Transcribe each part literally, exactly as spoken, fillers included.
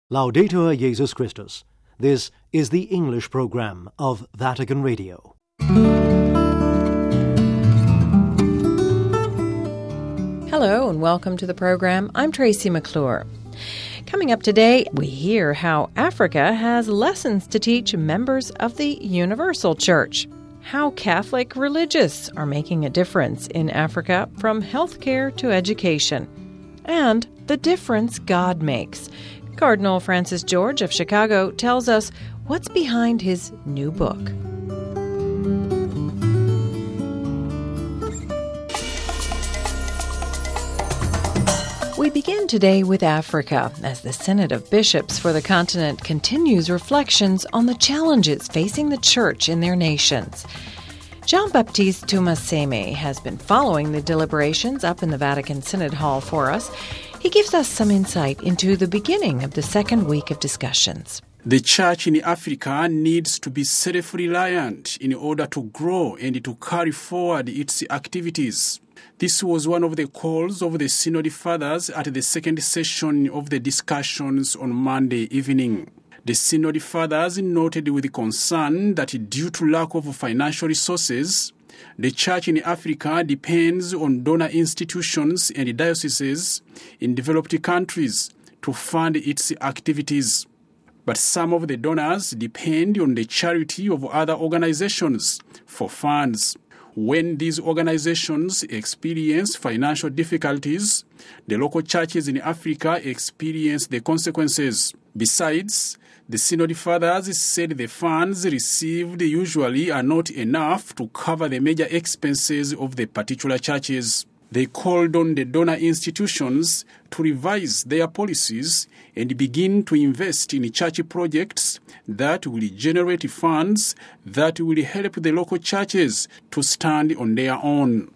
Laudetur Jesus Christus. This is the English program of Vatican Radio. Hello and welcome to the program. I'm Tracy McClure. Coming up today, we hear how Africa has lessons to teach members of the Universal Church, how Catholic religious are making a difference in Africa from healthcare to education, and the difference God makes. Cardinal Francis George of Chicago tells us what's behind his new book. We begin today with Africa, as the Synod of Bishops for the continent continues reflections on the challenges facing the Church in their nations. Jean-Baptiste Tumaseme has been following the deliberations up in the Vatican Synod Hall for us. He gives us some insight into the beginning of the second week of discussions. The Church in Africa needs to be self-reliant in order to grow and to carry forward its activities. This was one of the calls of the Synod Fathers at the second session of the discussions on Monday evening. The Synod Fathers noted with concern that due to lack of financial resources, the Church in Africa depends on donor institutions and dioceses in developed countries to fund its activities. But some of the donors depend on the charity of other organizations for funds. When these organizations experience financial difficulties, the local churches in Africa experience the consequences. Besides, the Synod Fathers said the funds received usually are not enough to cover the major expenses of the particular churches. They called on the donor institutions to revise their policies and begin to invest in church projects that will generate funds that will help the local churches to stand on their own.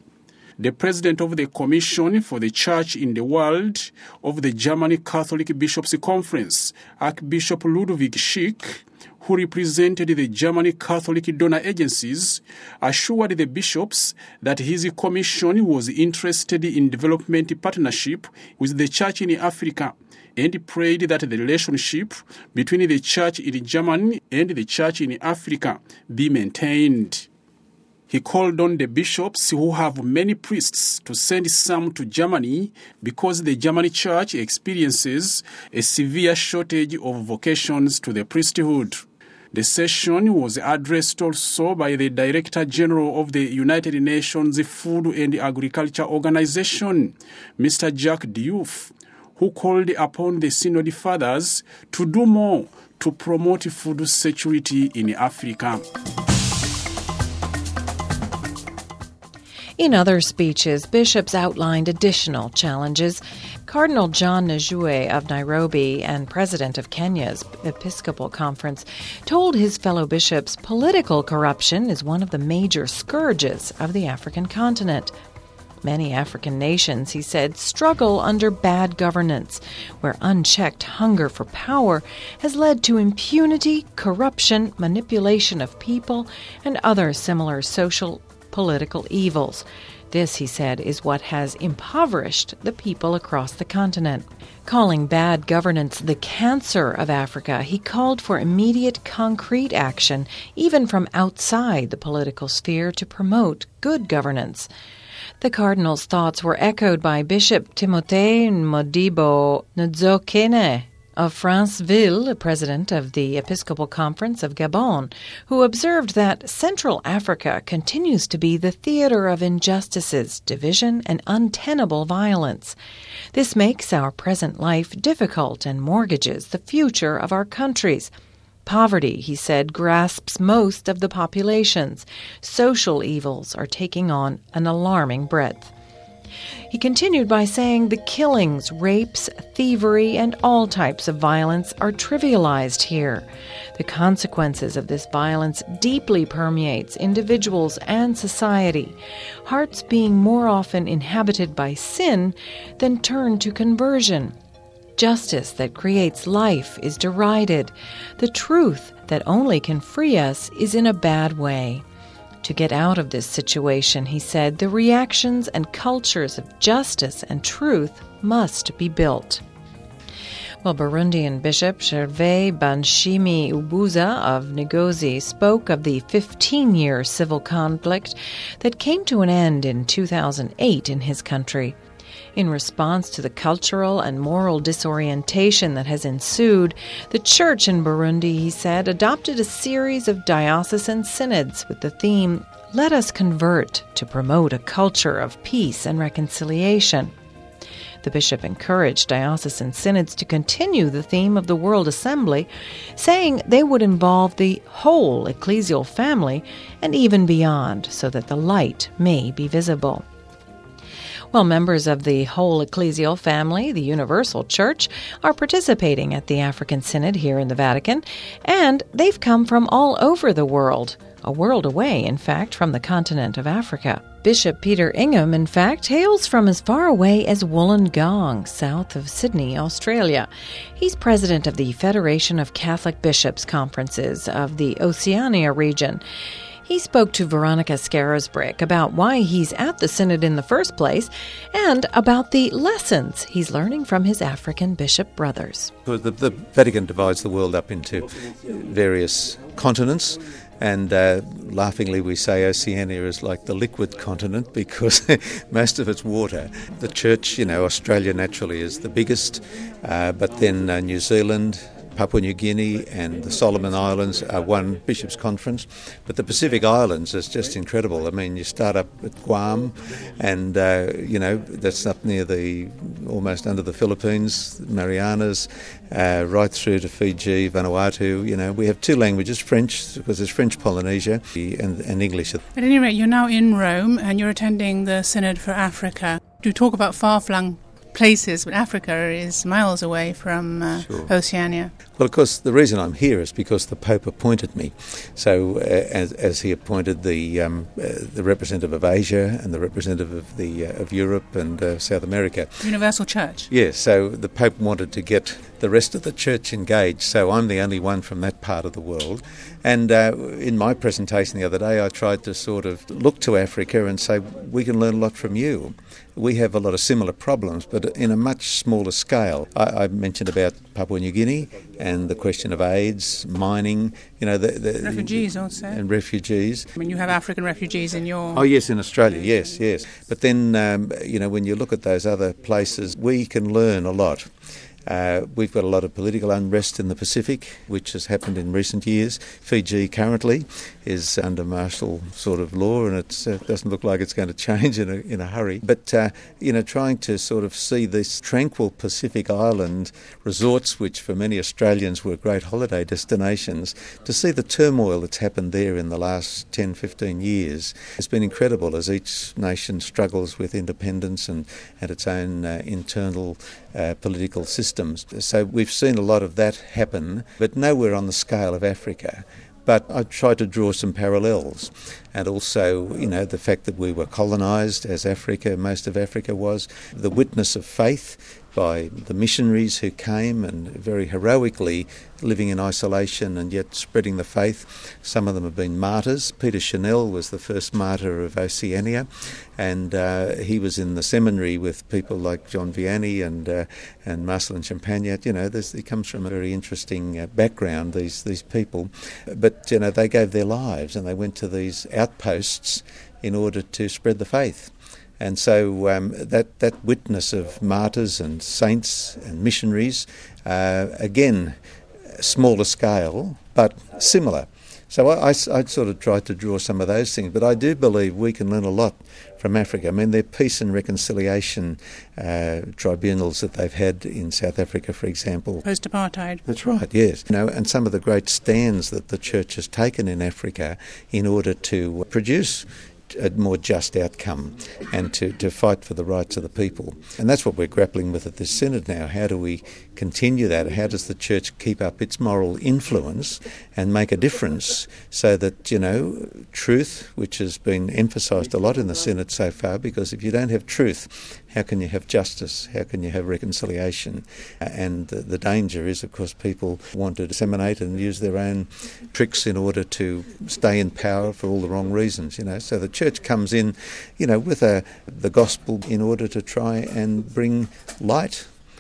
The president of the Commission for the Church in the World of the German Catholic Bishops' Conference, Archbishop Ludwig Schick, who represented the German Catholic donor agencies, assured the bishops that his commission was interested in development partnership with the Church in Africa and prayed that the relationship between the Church in Germany and the Church in Africa be maintained. He called on the bishops who have many priests to send some to Germany because the German Church experiences a severe shortage of vocations to the priesthood. The session was addressed also by the Director General of the United Nations Food and Agriculture Organization, Mister Jacques Diouf, who called upon the Synod Fathers to do more to promote food security in Africa. In other speeches, bishops outlined additional challenges. Cardinal John Najue of Nairobi and president of Kenya's Episcopal Conference told his fellow bishops political corruption is one of the major scourges of the African continent. Many African nations, he said, struggle under bad governance, where unchecked hunger for power has led to impunity, corruption, manipulation of people, and other similar social political evils. This, he said, is what has impoverished the people across the continent. Calling bad governance the cancer of Africa, he called for immediate concrete action, even from outside the political sphere, to promote good governance. The Cardinal's thoughts were echoed by Bishop Timothée Modibo Nzokene of Franceville, president of the Episcopal Conference of Gabon, who observed that Central Africa continues to be the theater of injustices, division, and untenable violence. This makes our present life difficult and mortgages the future of our countries. Poverty, he said, grasps most of the populations. Social evils are taking on an alarming breadth. He continued by saying the killings, rapes, thievery, and all types of violence are trivialized here. The consequences of this violence deeply permeates individuals and society, hearts being more often inhabited by sin than turned to conversion. Justice that creates life is derided. The truth that only can free us is in a bad way. To get out of this situation, he said, the reactions and cultures of justice and truth must be built. Well, Burundian Bishop Gervais Banshimi Ubuza of Ngozi spoke of the fifteen-year civil conflict that came to an end in two thousand eight in his country. In response to the cultural and moral disorientation that has ensued, the church in Burundi, he said, adopted a series of diocesan synods with the theme, "Let us convert," to promote a culture of peace and reconciliation. The bishop encouraged diocesan synods to continue the theme of the World Assembly, saying they would involve the whole ecclesial family and even beyond, so that the light may be visible. Well, members of the whole ecclesial family, the Universal Church, are participating at the African Synod here in the Vatican, and they've come from all over the world, a world away, in fact, from the continent of Africa. Bishop Peter Ingham, in fact, hails from as far away as Wollongong, south of Sydney, Australia. He's president of the Federation of Catholic Bishops' Conferences of the Oceania region. He spoke to Veronica Scarisbrick about why he's at the Synod in the first place and about the lessons he's learning from his African bishop brothers. The, the Vatican divides the world up into various continents, and uh, laughingly we say Oceania is like the liquid continent because most of it's water. The church, you know, Australia naturally is the biggest, uh, but then uh, New Zealand, Papua New Guinea and the Solomon Islands are one bishops' conference, but the Pacific Islands is just incredible. I mean, you start up at Guam, and uh, you know that's up near the almost under the Philippines, Marianas, uh, right through to Fiji, Vanuatu. You know, we have two languages: French, because there's French Polynesia, and, and English. At any rate, you're now in Rome and you're attending the Synod for Africa. You talk about far-flung places, but Africa is miles away from uh, sure. Oceania. Well, of course, the reason I'm here is because the Pope appointed me. So, uh, as, as he appointed the um, uh, the representative of Asia and the representative of the uh, of Europe and uh, South America. Universal Church. Yes. So the Pope wanted to get the rest of the church engaged. So I'm the only one from that part of the world. And uh, in my presentation the other day, I tried to sort of look to Africa and say we can learn a lot from you. We have a lot of similar problems, but in a much smaller scale. I, I mentioned about Papua New Guinea and the question of AIDS, mining, you know, the, the refugees also, and refugees. I mean, you have African refugees in your. Oh yes, in Australia, yes, yes. But then, um, you know, when you look at those other places, we can learn a lot. Uh, we've got a lot of political unrest in the Pacific, which has happened in recent years. Fiji currently is under martial sort of law, and it uh, doesn't look like it's going to change in a, in a hurry. But, uh, you know, trying to sort of see this tranquil Pacific island resorts, which for many Australians were great holiday destinations, to see the turmoil that's happened there in the last ten, fifteen years has been incredible as each nation struggles with independence and, and its own uh, internal uh, political system. So we've seen a lot of that happen, but nowhere on the scale of Africa. But I tried to draw some parallels, and also, you know, the fact that we were colonised, as Africa, most of Africa was, the witness of faith by the missionaries who came and very heroically living in isolation and yet spreading the faith. Some of them have been martyrs. Peter Chanel was the first martyr of Oceania, and uh, he was in the seminary with people like John Vianney and uh, and Marcelin Champagne. You know, this, he comes from a very interesting uh, background, these these people. But, you know, they gave their lives and they went to these outposts in order to spread the faith. And so um, that, that witness of martyrs and saints and missionaries, uh, again, smaller scale, but similar. So I, I, I sort of tried to draw some of those things, but I do believe we can learn a lot from Africa. I mean, their peace and reconciliation uh, tribunals that they've had in South Africa, for example. Post-apartheid. That's right, yes. You know, and some of the great stands that the church has taken in Africa in order to produce a more just outcome and to, to fight for the rights of the people. And that's what we're grappling with at this Synod now. How do we continue that? How does the church keep up its moral influence and make a difference so that, you know, truth, which has been emphasised a lot in the Synod so far, because if you don't have truth, how can you have justice? How can you have reconciliation? And the danger is, of course, people want to disseminate and use their own tricks in order to stay in power for all the wrong reasons, you know. So the church comes in, you know, with a, the gospel in order to try and bring light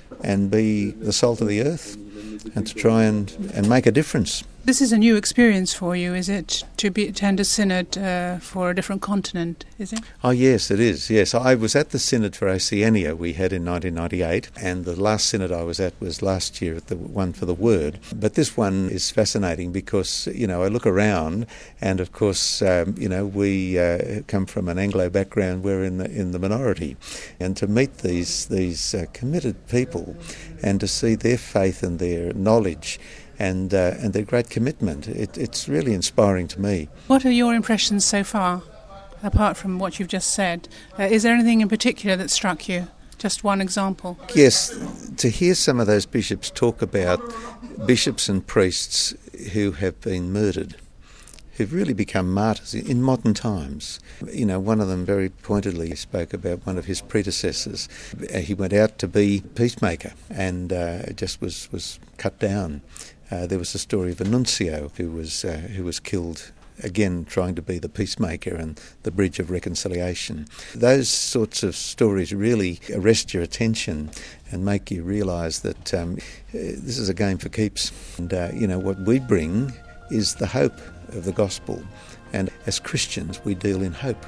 and be the salt of the earth and to try and, and make a difference. This is a new experience for you, is it, to be, attend a synod uh, for a different continent, is it? Oh, yes, it is, yes. I was at the Synod for Oceania we had in nineteen ninety-eight, and the last synod I was at was last year at the one for the Word. But this one is fascinating because, you know, I look around and, of course, um, you know, we uh, come from an Anglo background, we're in the, in the minority. And to meet these, these uh, committed people and to see their faith and their knowledge and uh, and their great commitment, it, it's really inspiring to me. What are your impressions so far, apart from what you've just said? Uh, is there anything in particular that struck you? Just one example. Yes, to hear some of those bishops talk about bishops and priests who have been murdered, who've really become martyrs in modern times. You know, one of them very pointedly spoke about one of his predecessors. He went out to be peacemaker and uh, just was, was cut down. Uh, there was a story of a nuncio who was uh, who was killed, again trying to be the peacemaker and the bridge of reconciliation. Those sorts of stories really arrest your attention and make you realise that um, this is a game for keeps. And, uh, you know, what we bring is the hope of the gospel. And as Christians, we deal in hope.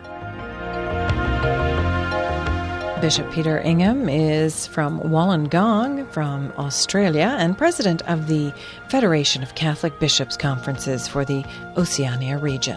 Bishop Peter Ingham is from Wollongong, from Australia, and president of the Federation of Catholic Bishops' Conferences for the Oceania region.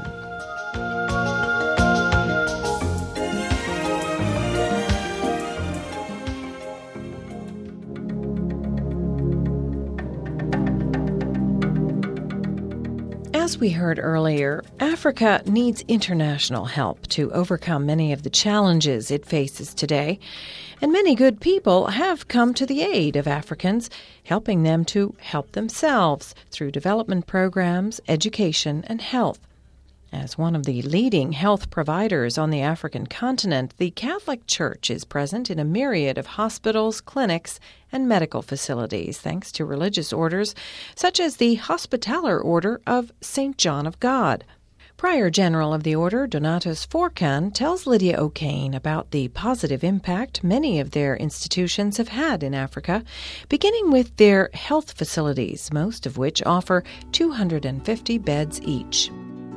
As we heard earlier, Africa needs international help to overcome many of the challenges it faces today, and many good people have come to the aid of Africans, helping them to help themselves through development programs, education, and health. As one of the leading health providers on the African continent, the Catholic Church is present in a myriad of hospitals, clinics, and medical facilities, thanks to religious orders such as the Hospitaller Order of Saint John of God. Prior General of the Order, Donatus Forcan, tells Lydia O'Kane about the positive impact many of their institutions have had in Africa, beginning with their health facilities, most of which offer two hundred fifty beds each.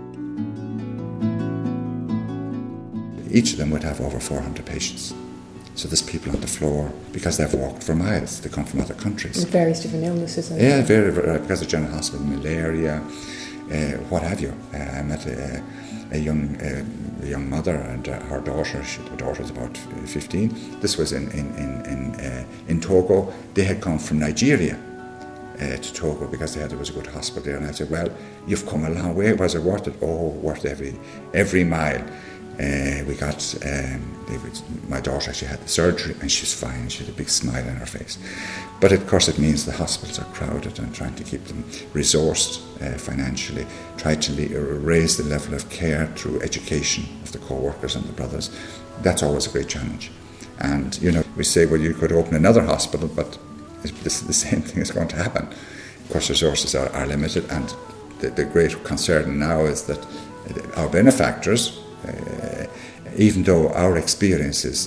Each of them would have over four hundred patients. So there's people on the floor because they've walked for miles. They come from other countries. With various different illnesses. And yeah, very, very, because of General Hospital, malaria, uh, what have you. Uh, I met a, a young uh, a young mother and uh, her daughter. She, the daughter was about fifteen. This was in in in in, uh, in Togo. They had come from Nigeria uh, to Togo because they had there was a good hospital there. And I said, "Well, you've come a long way. Was it worth it? Oh, worth every every mile." Uh, we got, um, they would, my daughter actually had the surgery and she's fine, she had a big smile on her face. But of course it means the hospitals are crowded and trying to keep them resourced uh, financially, try to le- raise the level of care through education of the co-workers and the brothers. That's always a great challenge. And, you know, we say, well, you could open another hospital, but this, the same thing is going to happen. Of course, resources are, are limited, and the, the great concern now is that our benefactors, Uh, even though our experiences,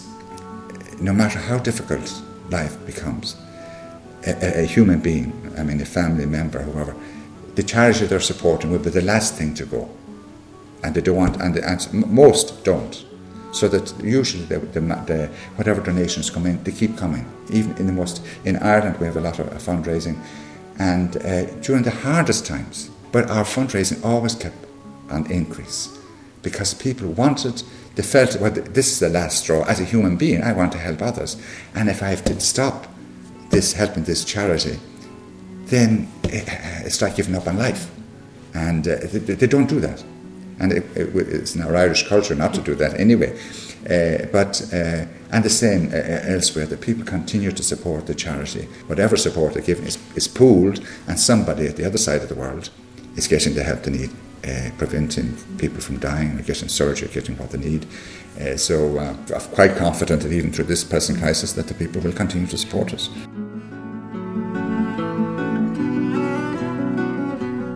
no matter how difficult life becomes, a, a human being, I mean a family member, whoever, the charity they're supporting will be the last thing to go, and they don't want, and, the, and most don't, so that usually the, the, the whatever donations come in, they keep coming. Even in the most, in Ireland we have a lot of fundraising, and uh, during the hardest times, but our fundraising always kept on increase. Because people wanted, they felt, well, this is the last straw. As a human being, I want to help others. And if I have to stop this, helping this charity, then it's like giving up on life. And uh, they, they don't do that. And it, it, it's in our Irish culture not to do that anyway. Uh, but, uh, and the same uh, elsewhere, that people continue to support the charity. Whatever support they're given is, is pooled, and somebody at the other side of the world is getting the help they need. Uh, preventing people from dying or getting surgery, getting what they need. Uh, so uh, I'm quite confident that even through this present crisis that the people will continue to support us.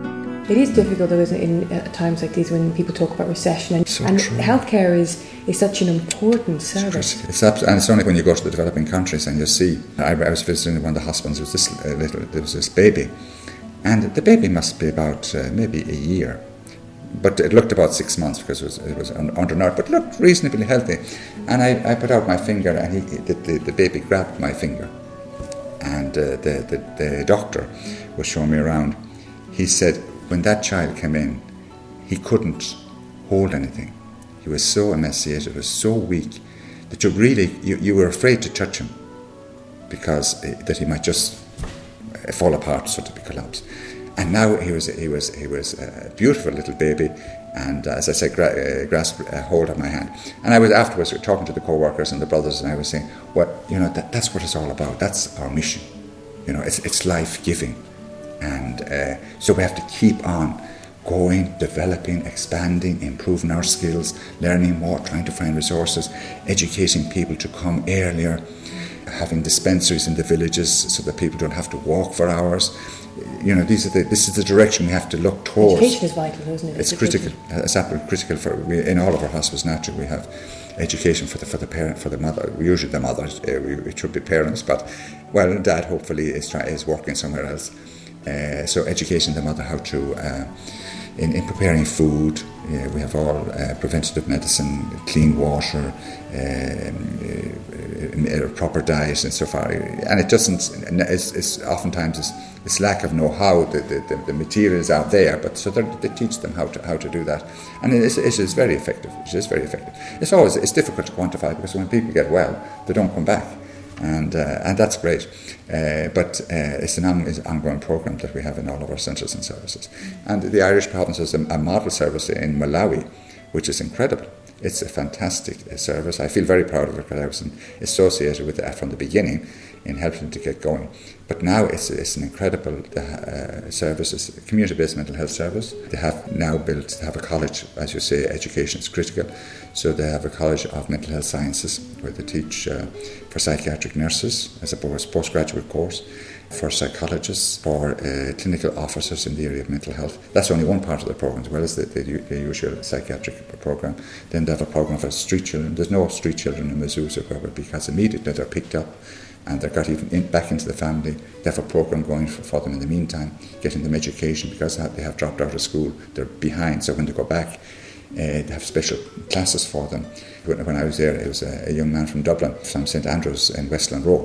It is difficult, though, isn't it, in uh, times like these when people talk about recession. And, so and true. healthcare is, is such an important service. It's abs- and it's only when you go to the developing countries and you see. I, I was visiting one of the hospitals. There was this uh, little, there was this baby, and the baby must be about uh, maybe a year, but it looked about six months because it was it was undernourished, but looked reasonably healthy. And I, I put out my finger, and he, the, the, the baby grabbed my finger, and uh, the, the the doctor was showing me around. He said, when that child came in, he couldn't hold anything. He was so emaciated, was so weak, that you really, you, you were afraid to touch him because uh, that he might just uh, fall apart, sort of collapse. And now he was he was he was a beautiful little baby, and uh, as I said, gra- uh, grasped a hold of my hand. And I was afterwards talking to the co-workers and the brothers, and I was saying, "What you know, that, that's what it's all about. That's our mission. You know, it's it's life giving." And uh, so we have to keep on going, developing, expanding, improving our skills, learning more, trying to find resources, educating people to come earlier, having dispensaries in the villages so that people don't have to walk for hours. You know, these are the, this is the direction we have to look towards. Education is vital, isn't it? It's critical. It's absolutely critical for we, in all of our hospitals. Naturally, we have education for the for the parent, for the mother. Usually, the mothers. Uh, we, it should be parents, but well, dad hopefully is try, is working somewhere else. Uh, so education the mother how to, uh, in, in preparing food, uh, we have all uh, preventative medicine, clean water, um, uh, uh, proper diet and so far. And it doesn't, it's, it's oftentimes it's, it's lack of know-how, the, the, the materials are there, but so they teach them how to how to do that. And it is, it is very effective, it is very effective. It's always, it's difficult to quantify because when people get well, they don't come back. And uh, and that's great, uh, but uh, it's an on, it's an ongoing program that we have in all of our centres and services. And the Irish province has a, a model service in Malawi, which is incredible. It's a fantastic uh, service. I feel very proud of it because I was associated with it from the beginning in helping to get going. But now it's it's an incredible uh, service. It's a community-based mental health service. They have now built, they have a college, as you say, education is critical. So they have a college of mental health sciences where they teach uh, for psychiatric nurses as a postgraduate course, for psychologists, for uh, clinical officers in the area of mental health. That's only one part of the program, as well as the, the, the usual psychiatric program. Then they have a program for street children. There's no street children in Mazusa because immediately they're picked up and they're got even in, back into the family. They have a program going for, for them in the meantime, getting them education because they have dropped out of school. They're behind, so when they go back, Uh, they have special classes for them. When, when I was there, it was a, a young man from Dublin, from St Andrews in Westland Row,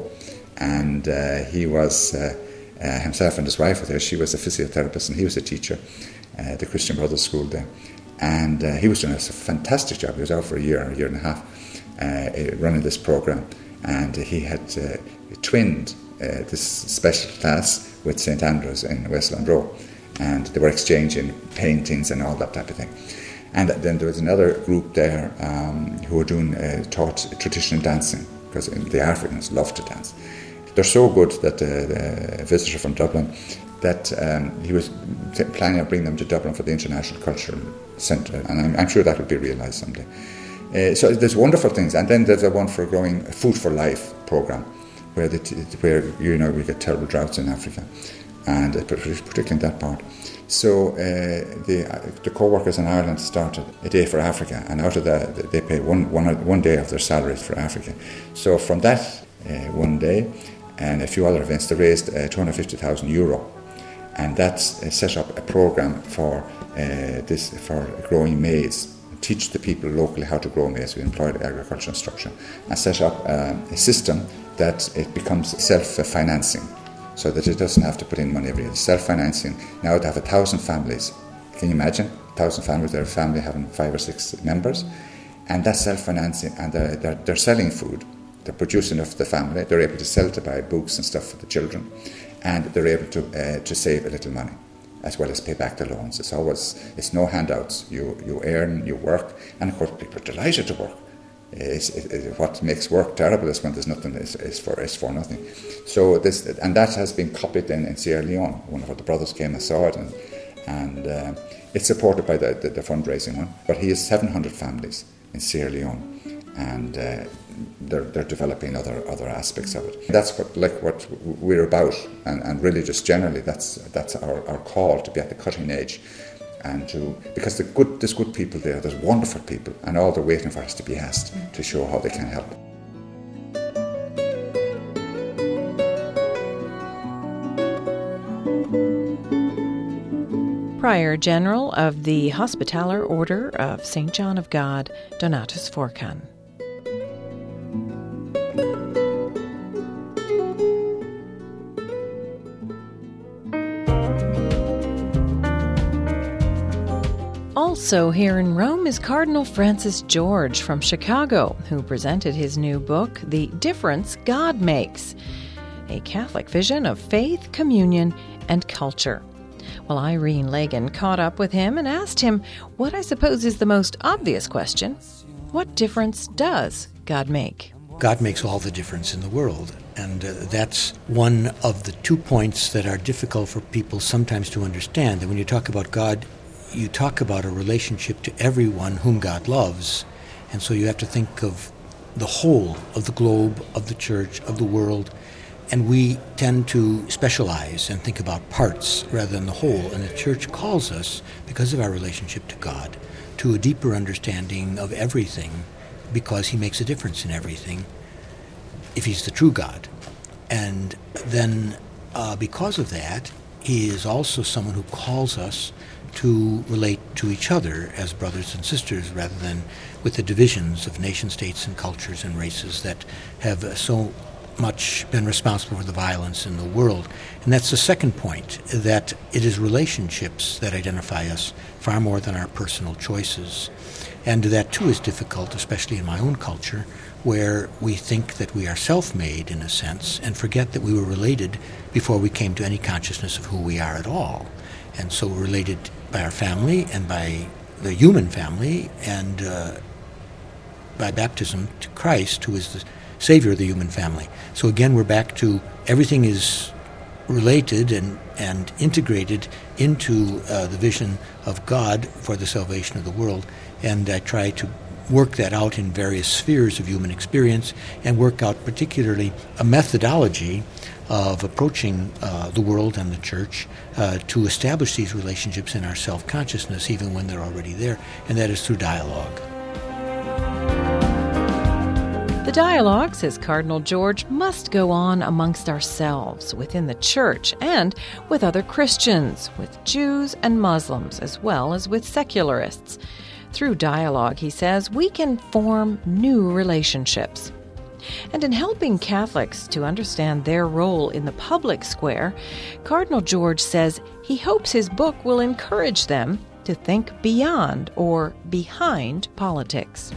and uh, he was, uh, uh, himself and his wife were there. She was a physiotherapist and he was a teacher at the Christian Brothers School there. And uh, he was doing a fantastic job. He was out for a year, a year and a half, uh, running this program. And he had uh, twinned uh, this special class with St Andrews in Westland Row. And they were exchanging paintings and all that type of thing. And then there was another group there um, who were doing uh, taught traditional dancing because the Africans love to dance. They're so good that uh, the visitor from Dublin that um, he was planning on bringing them to Dublin for the International Cultural Centre, and I'm, I'm sure that will be realised someday. Uh, so there's wonderful things, and then there's a one for growing a Food for Life programme, where the t- where you know we get terrible droughts in Africa, and particularly in that part. So uh, the uh, the co-workers in Ireland started a day for Africa, and out of that they pay one one one day of their salaries for Africa. So from that uh, one day and a few other events, they raised uh, two hundred fifty thousand euro, and that's uh, set up a program for uh, this for growing maize. Teach the people locally how to grow maize. We employed agriculture instruction and set up uh, a system that it becomes self-financing, so that it doesn't have to put in money every year. Self-financing. Now they have a thousand families. Can you imagine? A thousand families, their family having five or six members. And that's self-financing, and they're, they're, they're selling food. They're producing enough for the family. They're able to sell to buy books and stuff for the children. And they're able to uh, to save a little money, as well as pay back the loans. It's always, it's no handouts. You you earn, you work, and of course people are delighted to work. It's, it, it, what makes work terrible is when there's nothing, is, is for is for nothing. So this, and that has been copied in, in Sierra Leone. One of our brothers came and saw it, and and uh, it's supported by the, the, the fundraising one. But he has seven hundred families in Sierra Leone, and uh, they're, they're developing other other aspects of it. That's what like what we're about, and, and really just generally that's that's our, our call, to be at the cutting edge, and to because the good there's good people there, there's wonderful people, and all they're waiting for us to be asked to show how they can help. Prior General of the Hospitaller Order of Saint John of God, Donatus Forcan. Also here in Rome is Cardinal Francis George from Chicago, who presented his new book, The Difference God Makes, a Catholic vision of faith, communion, and culture. Well, Irene Lagan caught up with him and asked him what I suppose is the most obvious question. What difference does God make? God makes all the difference in the world, and uh, that's one of the two points that are difficult for people sometimes to understand. That when you talk about God, you talk about a relationship to everyone whom God loves, and so you have to think of the whole of the globe, of the church, of the world, and we tend to specialize and think about parts rather than the whole, and the church calls us, because of our relationship to God, to a deeper understanding of everything, because he makes a difference in everything if he's the true God. And then uh, because of that, he is also someone who calls us to relate to each other as brothers and sisters, rather than with the divisions of nation states and cultures and races that have uh, so much been responsible for the violence in the world. And that's the second point, that it is relationships that identify us far more than our personal choices. And that too is difficult, especially in my own culture, where we think that we are self-made in a sense and forget that we were related before we came to any consciousness of who we are at all. And so we're related by our family and by the human family, and uh, by baptism to Christ, who is the Savior of the human family. So again, we're back to everything is related and, and integrated into uh, the vision of God for the salvation of the world. And I try to work that out in various spheres of human experience, and work out particularly a methodology of approaching uh, the world and the church uh, to establish these relationships in our self-consciousness, even when they're already there, and that is through dialogue. The dialogue, says Cardinal George, must go on amongst ourselves, within the church, and with other Christians, with Jews and Muslims, as well as with secularists. Through dialogue, he says, we can form new relationships. And in helping Catholics to understand their role in the public square, Cardinal George says he hopes his book will encourage them to think beyond or behind politics.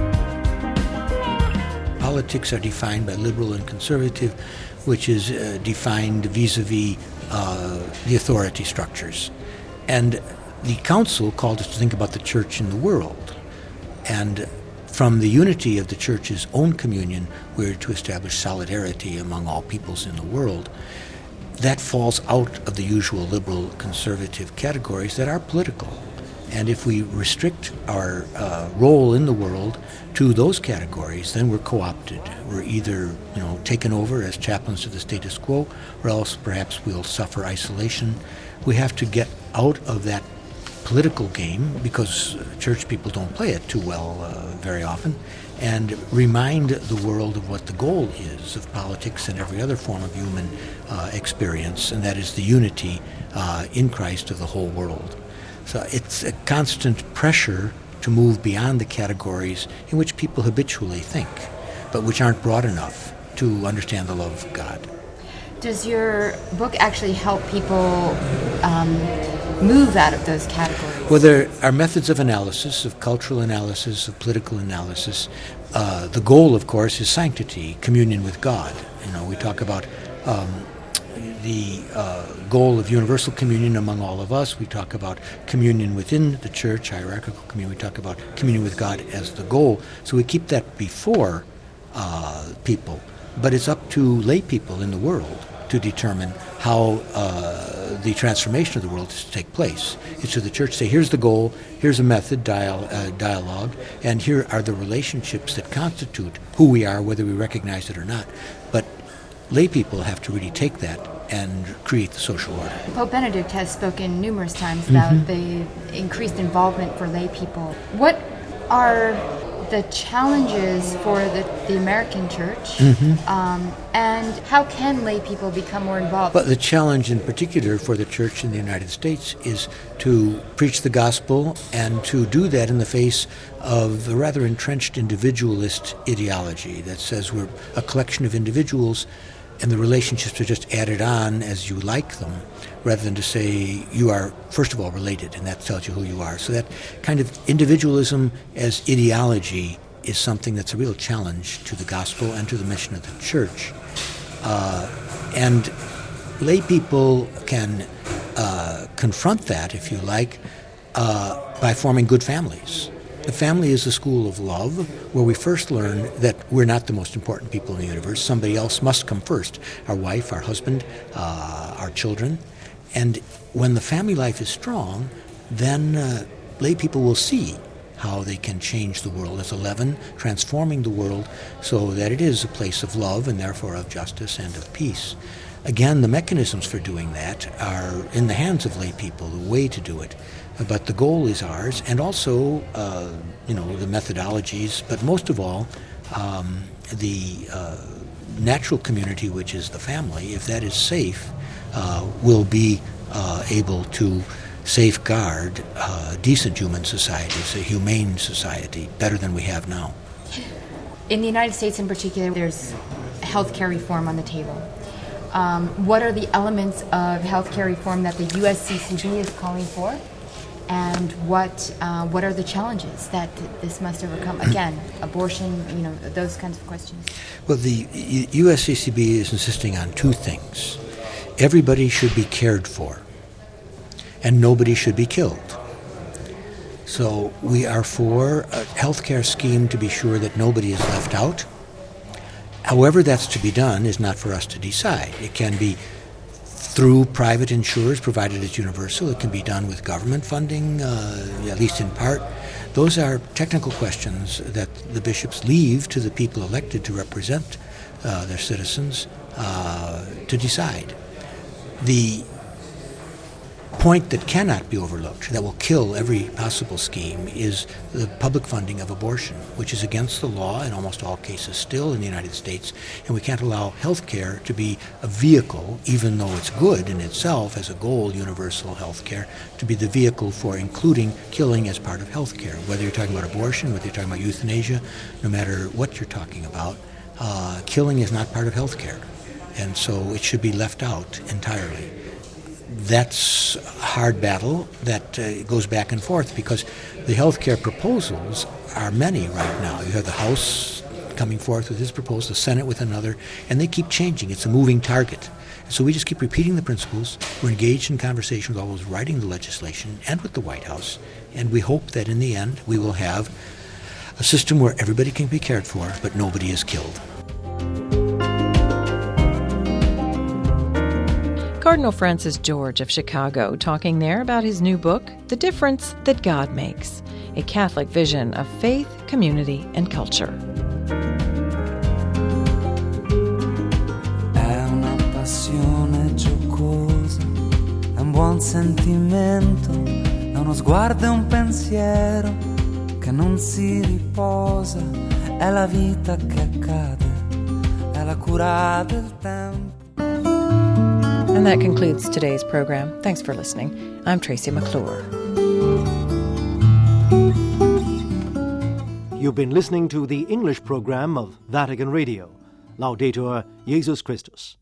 Politics are defined by liberal and conservative, which is uh, defined vis-a-vis uh, the authority structures. And the Council called us to think about the church in the world. And from the unity of the church's own communion, we're to establish solidarity among all peoples in the world. That falls out of the usual liberal conservative categories that are political. And if we restrict our uh, role in the world to those categories, then we're co-opted. We're either, you know, taken over as chaplains to the status quo, or else perhaps we'll suffer isolation. We have to get out of that political game, because church people don't play it too well uh, very often, and remind the world of what the goal is of politics and every other form of human uh, experience, and that is the unity uh, in Christ of the whole world. So it's a constant pressure to move beyond the categories in which people habitually think, but which aren't broad enough to understand the love of God. Does your book actually help people um, move out of those categories? Well, there are methods of analysis, of cultural analysis, of political analysis. Uh, the goal, of course, is sanctity, communion with God. You know, we talk about um, the uh, goal of universal communion among all of us. We talk about communion within the church, hierarchical communion. We talk about communion with God as the goal. So we keep that before uh, people. But it's up to lay people in the world to determine how uh, the transformation of the world is to take place. It's to the church say, here's the goal, here's a method, dial, uh, dialogue, and here are the relationships that constitute who we are, whether we recognize it or not. But lay people have to really take that and create the social order. Pope Benedict has spoken numerous times about mm-hmm. the increased involvement for lay people. What are the challenges for the, the American church, mm-hmm. um, and how can lay people become more involved? But the challenge in particular for the church in the United States is to preach the gospel and to do that in the face of a rather entrenched individualist ideology that says we're a collection of individuals and the relationships are just added on as you like them, rather than to say you are, first of all, related, and that tells you who you are. So that kind of individualism as ideology is something that's a real challenge to the gospel and to the mission of the church. Uh, and lay people can uh, confront that, if you like, uh, by forming good families. The family is the school of love, where we first learn that we're not the most important people in the universe. Somebody else must come first, our wife, our husband, uh, our children. And when the family life is strong, then uh, lay people will see how they can change the world as a leaven, transforming the world so that it is a place of love and therefore of justice and of peace. Again, the mechanisms for doing that are in the hands of lay people, the way to do it. But the goal is ours, and also, uh, you know, the methodologies, but most of all, um, the uh, natural community, which is the family, if that is safe, uh, will be uh, able to safeguard uh, decent human societies, a humane society, better than we have now. In the United States in particular, there's healthcare reform on the table. Um, what are the elements of healthcare reform that the U S C C B is calling for? And what uh, what are the challenges that this must overcome? Again, abortion, you know, those kinds of questions. Well, the U S C C B is insisting on two things. Everybody should be cared for, and nobody should be killed. So we are for a healthcare scheme to be sure that nobody is left out. However that's to be done is not for us to decide. It can be through private insurers, provided it's universal. It can be done with government funding, uh, at least in part. Those are technical questions that the bishops leave to the people elected to represent uh, their citizens uh, to decide. The point that cannot be overlooked, that will kill every possible scheme, is the public funding of abortion, which is against the law in almost all cases still in the United States, and we can't allow health care to be a vehicle, even though it's good in itself as a goal, universal health care, to be the vehicle for including killing as part of health care. Whether you're talking about abortion, whether you're talking about euthanasia, no matter what you're talking about, uh, killing is not part of health care, and so it should be left out entirely. That's a hard battle that uh, goes back and forth because the healthcare proposals are many right now. You have the House coming forth with his proposal, the Senate with another, and they keep changing. It's a moving target. So we just keep repeating the principles. We're engaged in conversation with all those writing the legislation and with the White House, and we hope that in the end we will have a system where everybody can be cared for, but nobody is killed. Cardinal Francis George of Chicago talking there about his new book, The Difference That God Makes, a Catholic vision of faith, community, and culture. È una passione giocosa, è un buon sentimento, è uno sguardo e un pensiero che non si riposa, è la vita che accade, è la cura del tempo. And that concludes today's program. Thanks for listening. I'm Tracy McClure. You've been listening to the English program of Vatican Radio. Laudetur Jesus Christus.